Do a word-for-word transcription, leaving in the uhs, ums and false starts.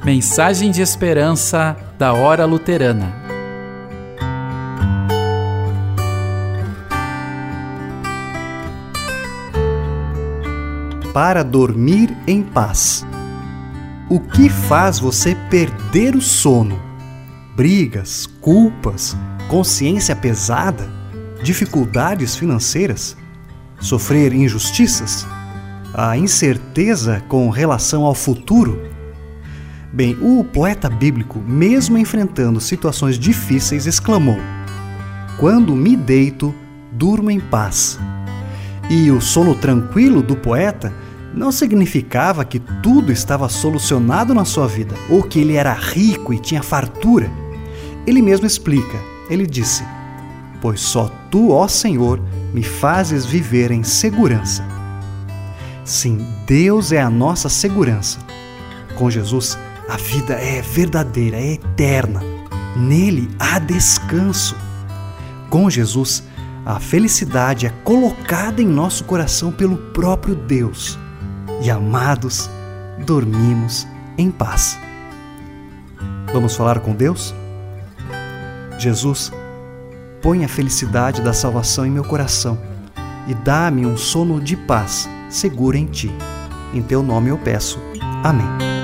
Mensagem de esperança da Hora Luterana. Para dormir em paz. O que faz você perder o sono? Brigas, culpas, consciência pesada, dificuldades financeiras, sofrer injustiças, a incerteza com relação ao futuro? Bem, o poeta bíblico, mesmo enfrentando situações difíceis, exclamou: "Quando me deito, durmo em paz." E o sono tranquilo do poeta não significava que tudo estava solucionado na sua vida, ou que ele era rico e tinha fartura. Ele mesmo explica, ele disse: "Pois só tu, ó Senhor, me fazes viver em segurança." Sim, Deus é a nossa segurança. Com Jesus, a vida é verdadeira, é eterna. Nele há descanso. Com Jesus, a felicidade é colocada em nosso coração pelo próprio Deus. E, amados, dormimos em paz. Vamos falar com Deus? Jesus, põe a felicidade da salvação em meu coração e dá-me um sono de paz seguro em Ti. Em Teu nome eu peço. Amém.